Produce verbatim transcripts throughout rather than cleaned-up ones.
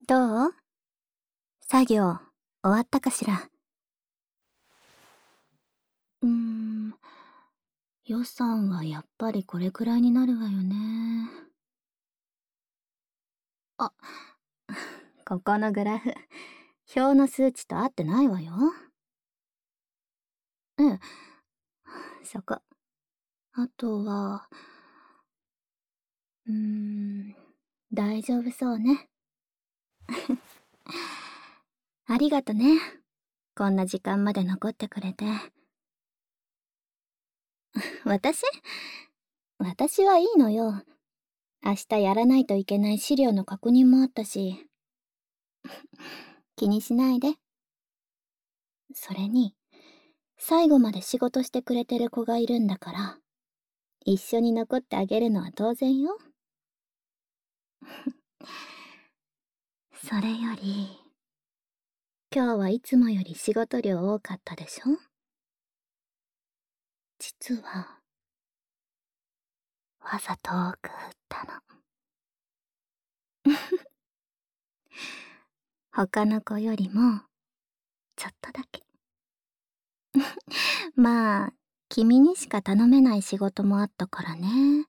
どう？作業終わったかしら？うーん、予算はやっぱりこれくらいになるわよね。あ、ここのグラフ、表の数値と合ってないわよ。ええ、そこ。あとは、うーん、大丈夫そうね。ありがとね。こんな時間まで残ってくれて。私私はいいのよ。明日やらないといけない資料の確認もあったし。気にしないで。それに、最後まで仕事してくれてる子がいるんだから、一緒に残ってあげるのは当然よ。それより、今日はいつもより仕事量多かったでしょ？実は、わざと多く振ったの。他の子よりも、ちょっとだけ。まあ、君にしか頼めない仕事もあったからね。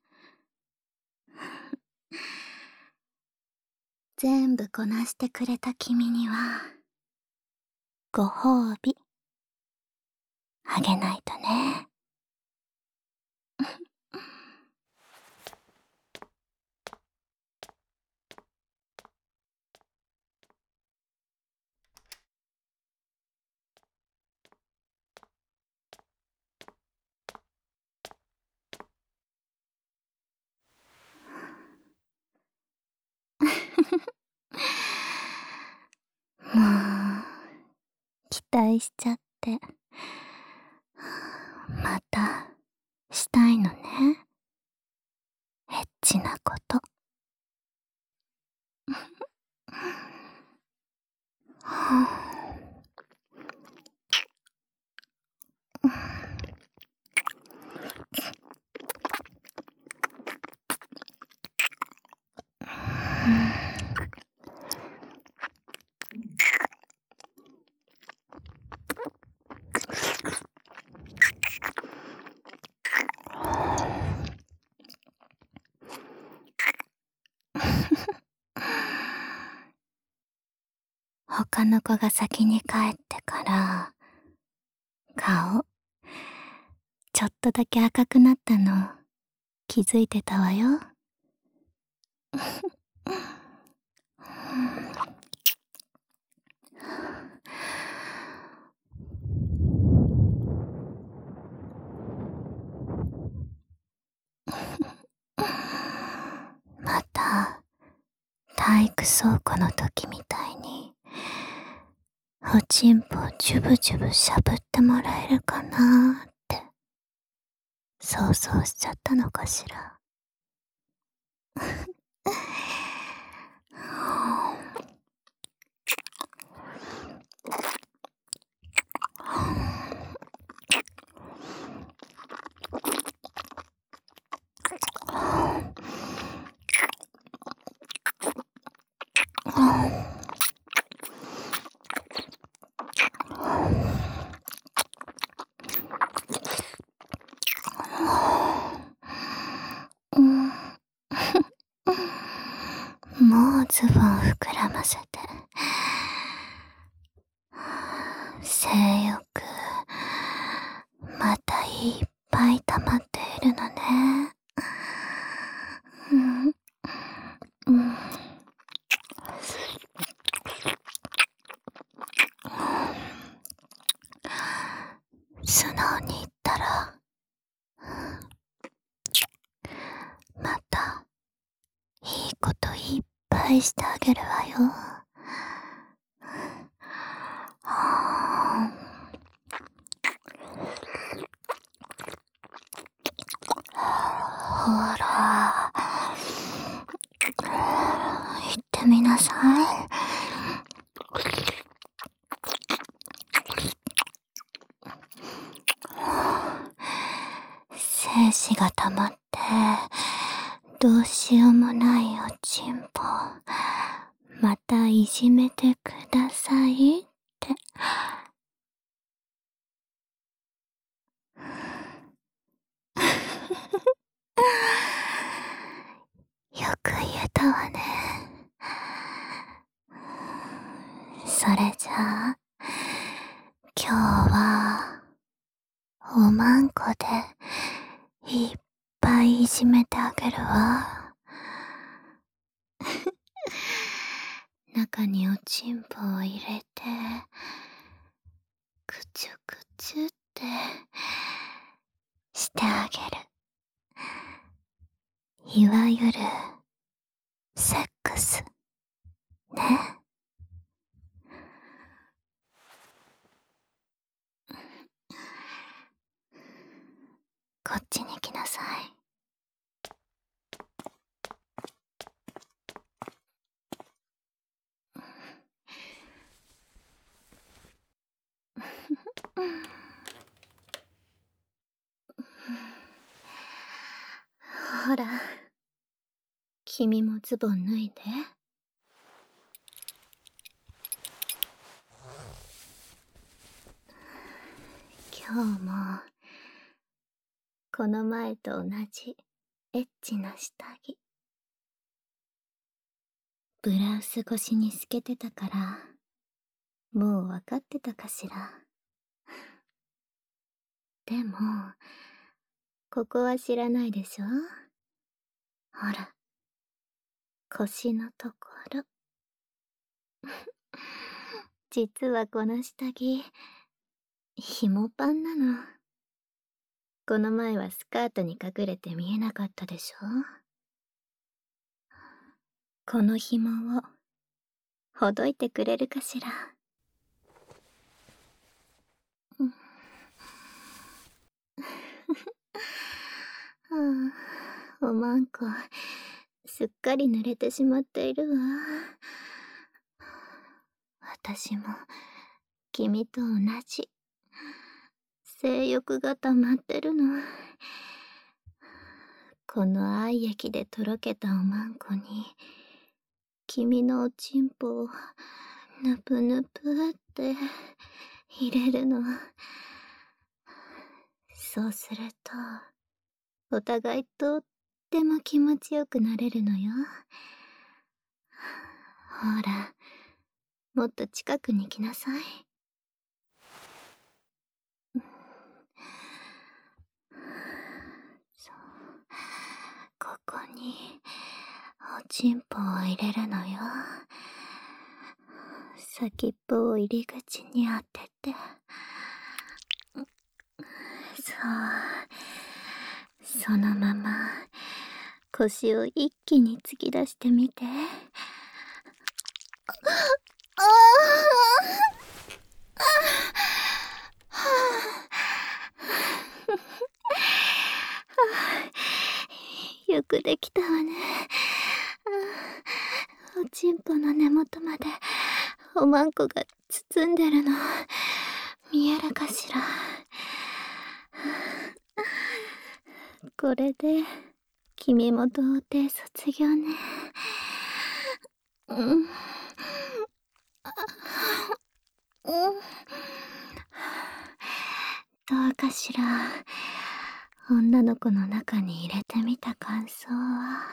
全部こなしてくれた君には、ご褒美、あげないとね。もう、期待しちゃって。また、したいのね。エッチなこと。他の子が先に帰ってから、顔、ちょっとだけ赤くなったの、気づいてたわよ。また、体育倉庫の時みたいに、おちんぽジュブジュブしゃぶってもらえるかなーって、想像しちゃったのかしら。もうズボン膨らませて。性欲、またいっぱい溜まっているのね。うんうん、素直に言ったら、またいいこといっぱいしてあげるわよ。ほら、言ってみなさい。精子が溜まって、どうしようもないおちんぽ、 またいじめてくださいって。よく言えたわね。それじゃあ、今日は、おまんこで、いっぱいいじめてあげるわ。中におちんぽを入れて、くちゅくちゅってしてあげる。いわゆるセックスね。こっちに来なさい。ほら、君もズボン脱いで。今日もこの前と同じエッチな下着。ブラウス越しに透けてたから、もう分かってたかしら。でも、ここは知らないでしょ？ほら、腰のところ。実はこの下着、紐パンなの。この前はスカートに隠れて見えなかったでしょ？この紐を、ほどいてくれるかしら。はあ、おまんこ、すっかり濡れてしまっているわ。私も、君と同じ。性欲が溜まってるの。この愛液でとろけたおまんこに、君のおちんぽを、ぬぷぬぷって入れるの。そうすると、お互いとっても気持ちよくなれるのよ。ほら、もっと近くに来なさい。そう、ここにおちんぽを入れるのよ。先っぽを入り口に当てて、そう、そのまま腰を一気に突き出してみて。ああ、よくできたわね。おちんぽの根元までおまんこが包んでるの見えるかしら。これで君も童貞卒業ね。うん、うん、どうかしら。女の子の中に入れてみた感想は。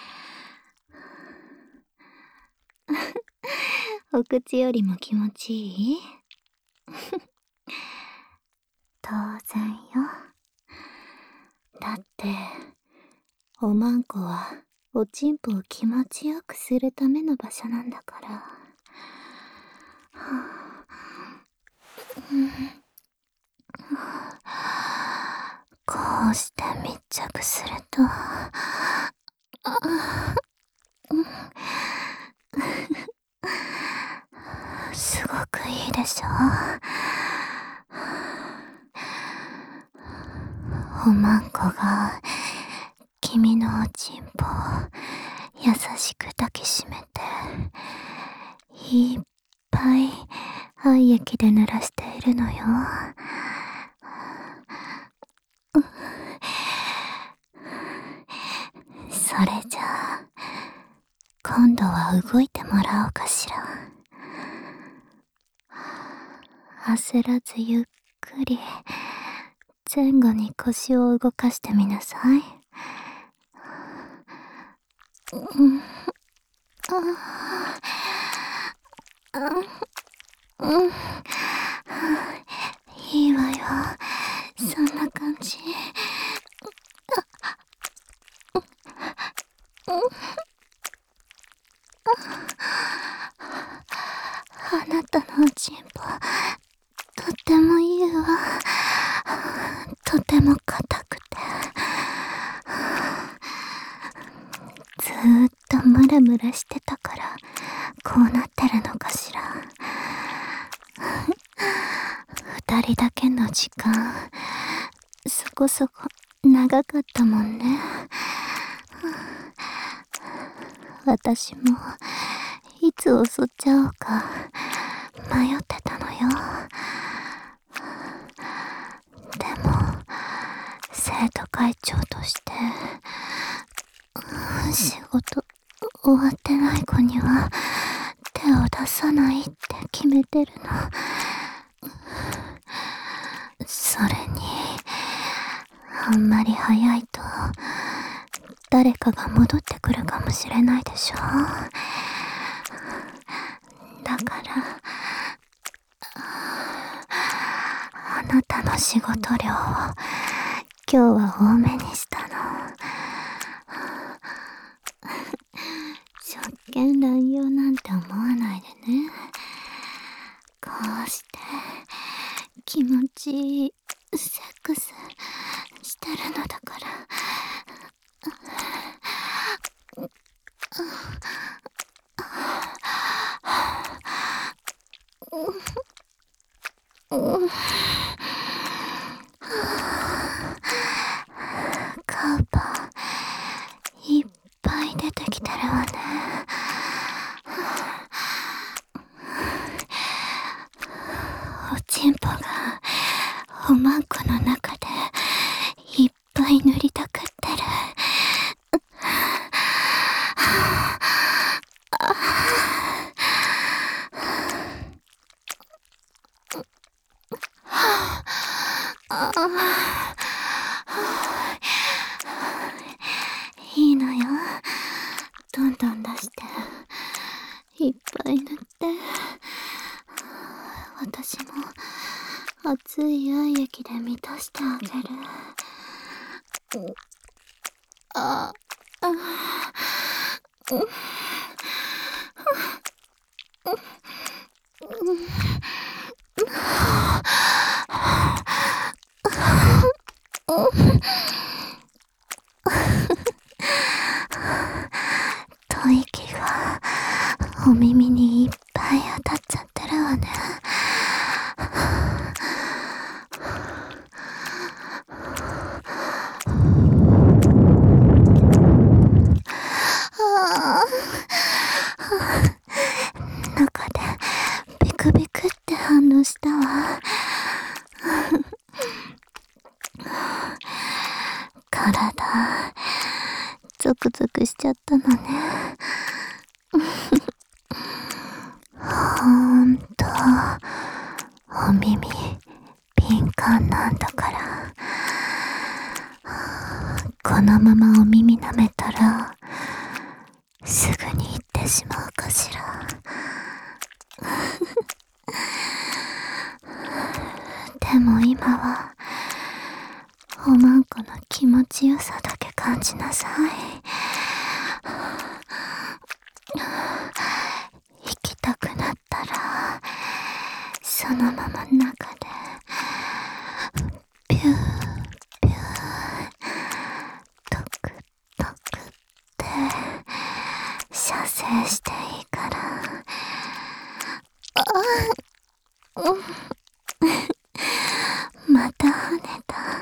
お口よりも気持ちいい？当然よ。だって、おまんこはおちんぽを気持ちよくするための場所なんだから。はあ、うん、こうして密着すると、すごくいいでしょ？おまんこが君のおちんぽを優しく抱きしめて、いっぱい愛液で濡らしているのよ。それじゃあ、今今度は動いてもらおうかしら。焦らずゆっくり前後に腰を動かしてみなさい。うん、うん、いいわよ、そんな感じ。あなたのおちんぽ、とってもいいわ。とても硬くて、ずーっとムラムラしてたからこうなってるのかしら。二人だけの時間、そこそこ長かったもんね。私もいつ襲っちゃおうか迷ってたのよ。でも生徒会長として仕事終わってない子には手を出さないって決めてるの。それにあんまり早いと誰かが戻ってくるかもしれないでしょ。だからあなたの仕事量を今日は多めにしたの。職権乱用なんて思わないでね。こうして気持ちいいセックスしてるのだから。カウパーいっぱい出てきてるわね。おちんぽがおまんこの中でいっぱい塗りたくってる。いいのよ、どんどん出していっぱい塗って。私も熱い愛液で満たしてあげる。ああ、うん、吐息がお耳にいっぱい当たっちゃってるわね。中でビクビクって反応したわ。体ゾクゾクしちゃったのね。ほんとお耳敏感なんだから、このままお耳舐めたらすぐに行ってしまうかしら。でも今はおまんこの気持ちよさだけ感じなさい。行きたくなったらそのまま中でピューピュートクトクって射精していいから。ああ、うんまた跳ねた。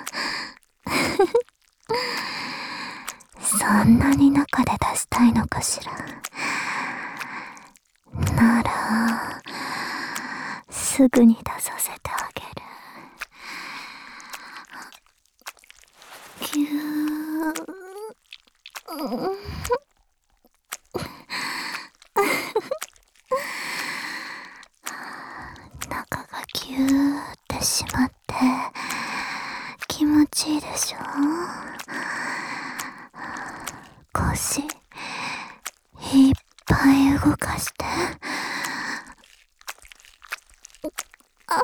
そんなに中で出したいのかしら。ならすぐに出させてあげる。キュー、うん、 しいっぱい動かして。あ、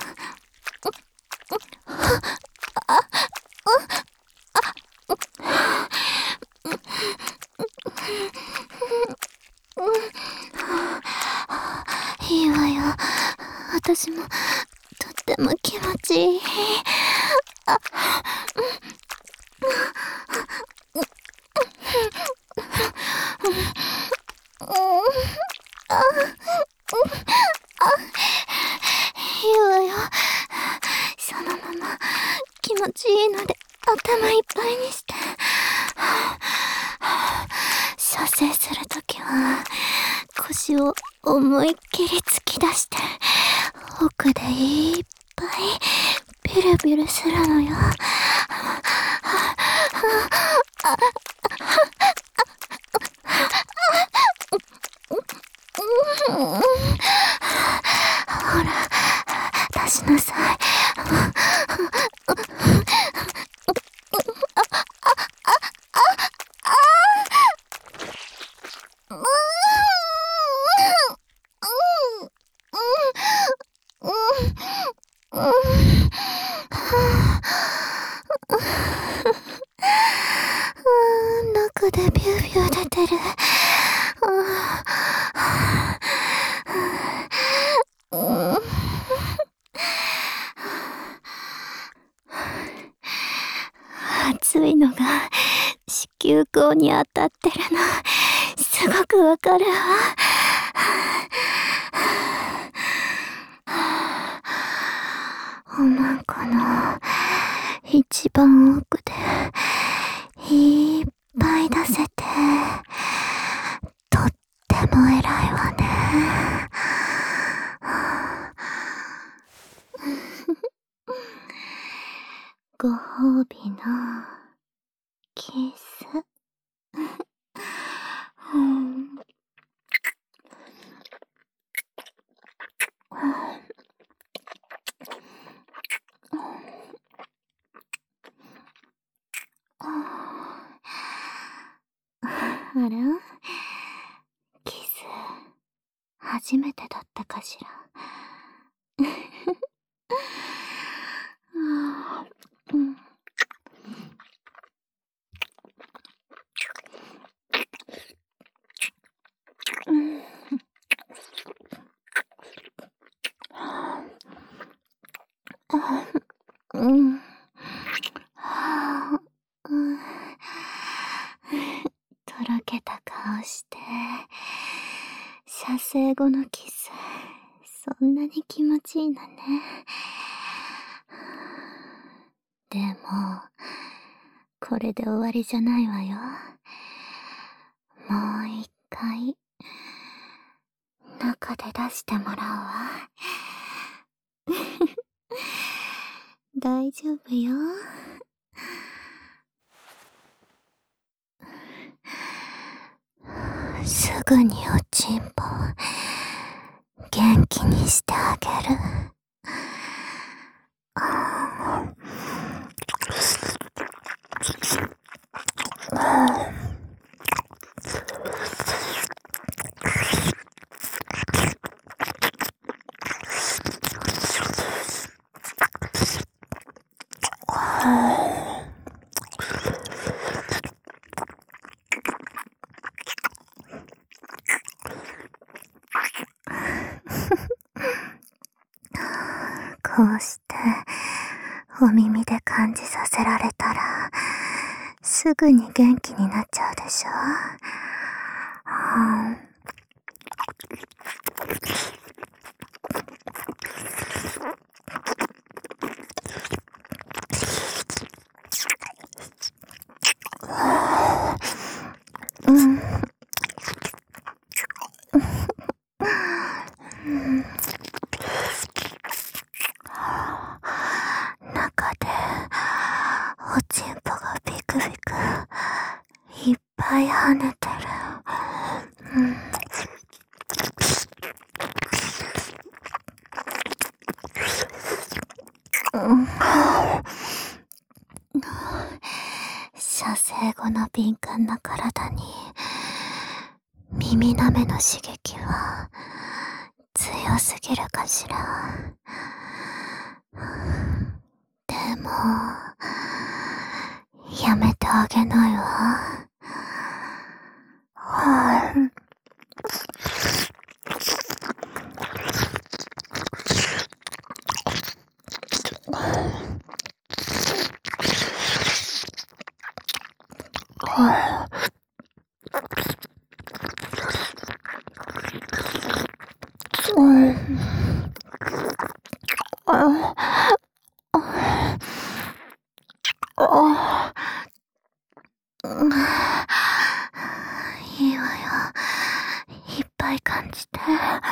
いいわよ。私もとっても気持ちいい。あ、いいわよ。そのまま気持ちいいので頭いっぱいにして。射精するときは腰を思いっきり突き出して奥でいっぱいビルビルするのよ。ほら、出しなさい。中でビュービュー出てる。熱いのが子宮口に当たってるのすごくわかるわ。おまんこの一番奥でいっぱい出せてとっても偉いわね。ご褒美のキス。うん、あら？キス、初めてだったかしら。うん、うん、うん、とろけた顔して、射精後のキス、そんなに気持ちいいのね。でも、これで終わりじゃないわよ。もう一回、中で出してもらうわ。大丈夫よ。すぐにおちんぽ元気にしてあげる。こうしてお耳で感じさせられたらすぐに元気になっちゃうでしょ。うん中でおちんぽがビクビクいっぱい跳ねてる。うんうん、射精後のビ敏感な体に耳なめの刺激は強すぎるかしら。でもやめてあげないわ。いいわよ。いっぱい感じて。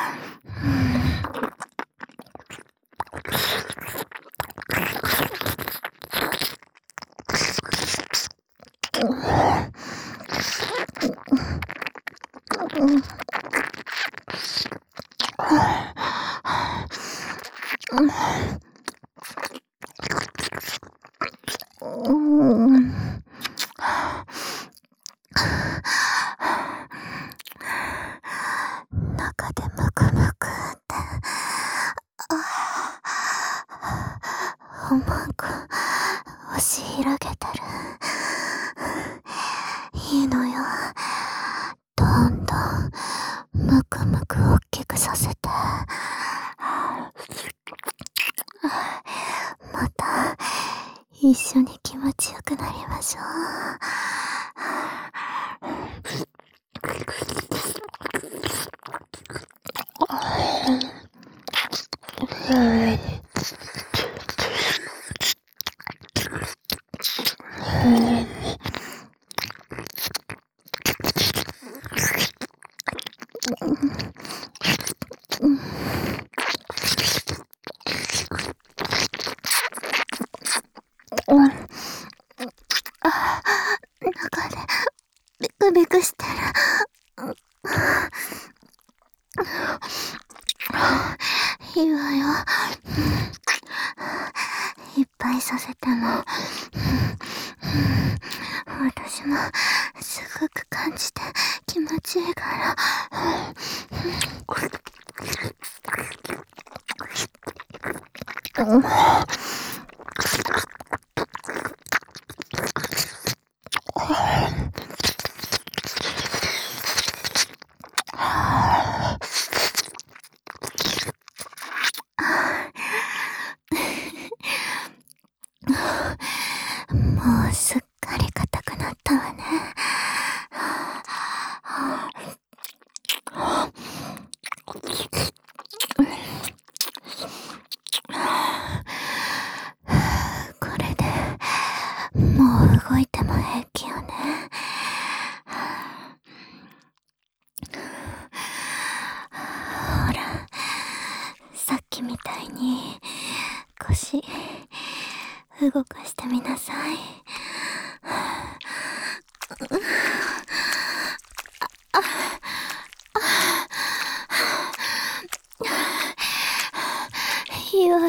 中でムクムクっておまんこ押し広げてる。いいのよ。どんどんムクムク大きくさせて、また一緒に気持ちよくなりましょう。中でビクビクしてる。いいわよ。いっぱいさせても私もすごく感じて気持ちいいから。もうすっかり硬くなったわね。これでもう動いても平気よね。ほら、さっきみたいに腰動かしてみなさい。いいわよ。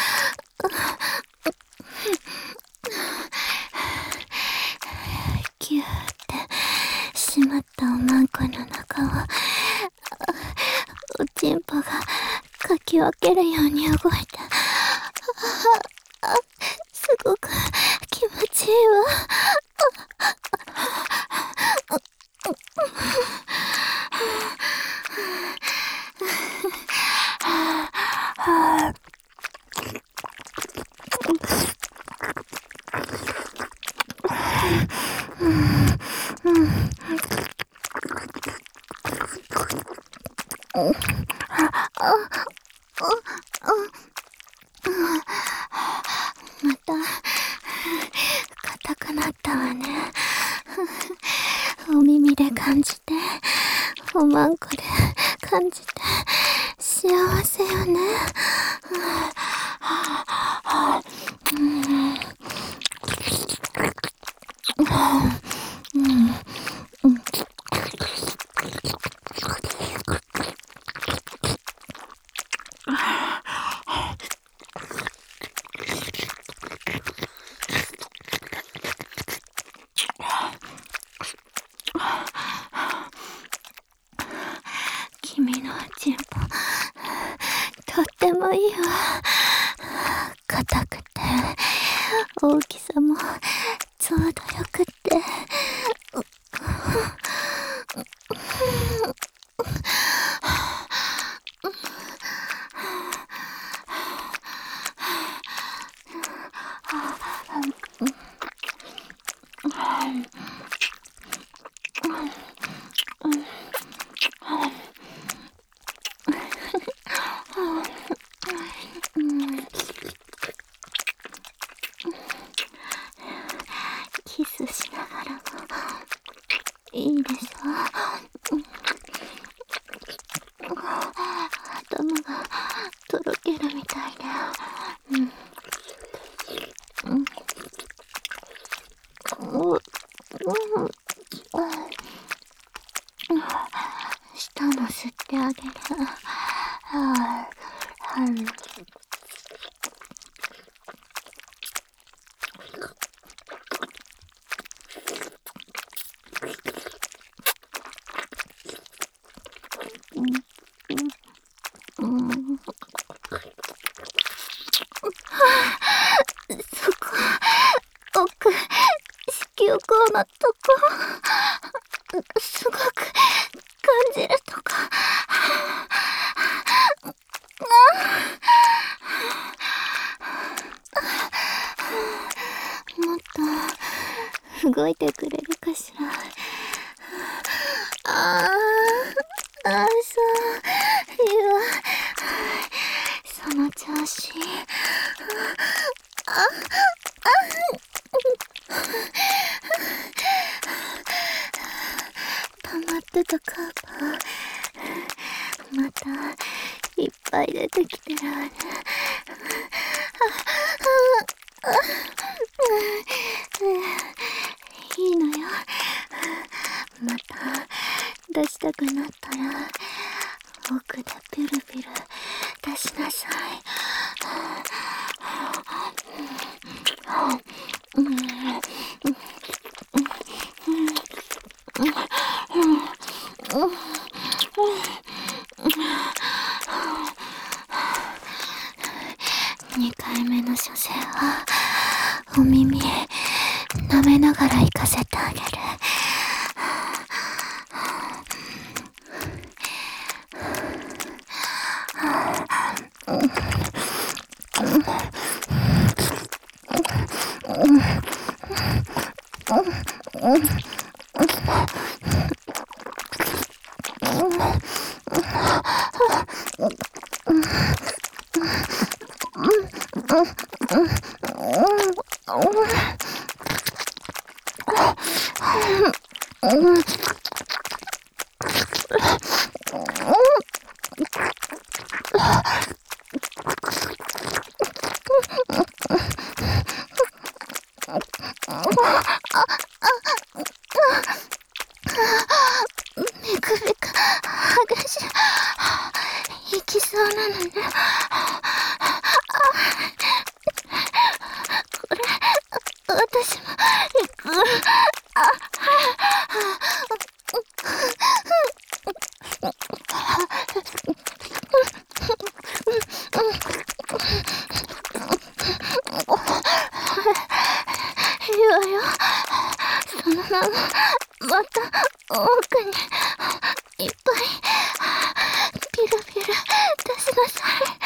ギューってしまったおまんこの中をおちんぽがかき分けるように動いて、すごく気持ちいいわ。また硬くなったわね。お耳で感じて、おまんこで感じて、幸せよね。 君のチンポ、とってもいいわ。硬くて、大きさもちょうどよくって。キスしながらもいいでしょ。頭がとろけるみたいで、うんうんうん、舌も吸ってあげる。はあ、うん。そこ、奥、子宮口のとこ、すごく感じるとこ。もっと動いてくれるかしら。あー、あー、そう、いいわ。その調子。あ、あ、溜まってたカーブ、またいっぱい出てきてるわね。いいのよ。また出したくなったら奥でピルピル出しなさい。にかいめの処世はお耳舐めながら行かせてあげる。めくめく激しい、いきそうなのね。これ私も行く。あ、いいわよ。そのまままた奥にいっぱいピルピル出しなさい。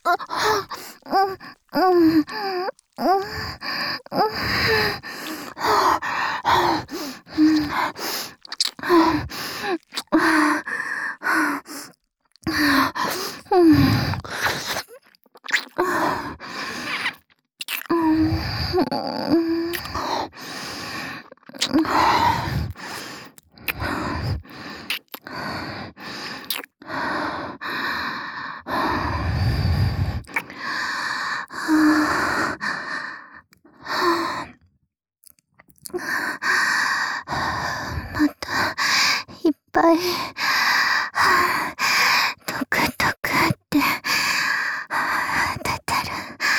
うん、うん、うん、またいっぱいトクトクって出てる。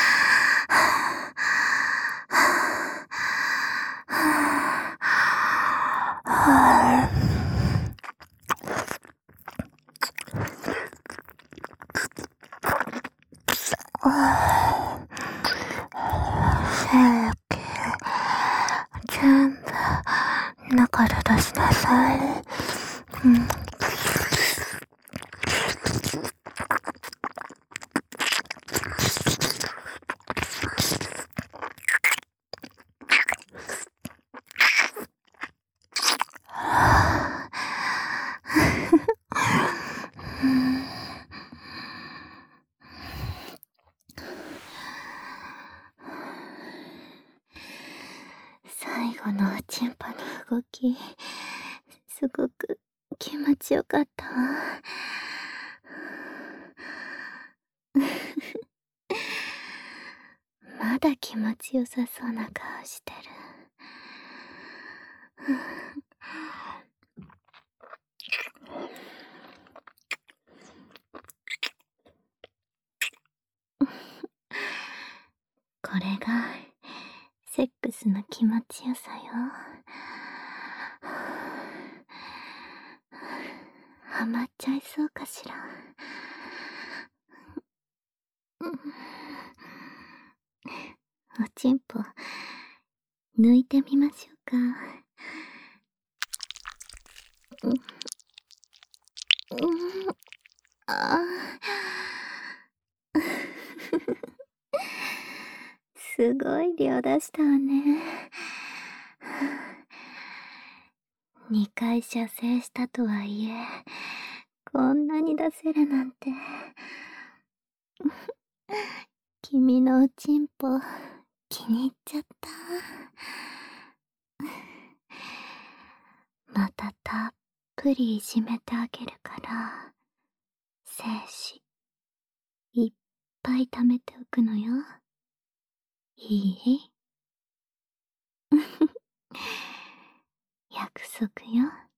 全部中で出しなさい。うん。最後のおちんぽの動き、すごく気持ちよかったわ。まだ気持ちよさそうな顔してる。これがセックスの気持ちよさよ。ハマっちゃいそうかしら。おちんぽ抜いてみましょうか。うん、あすごい量出したわね。にかい射精したとはいえ、こんなに出せるなんて。君のおちんぽ気に入っちゃった。またたっぷりいじめてあげるから、精子いっぱい貯めておくのよ。いい約束よ。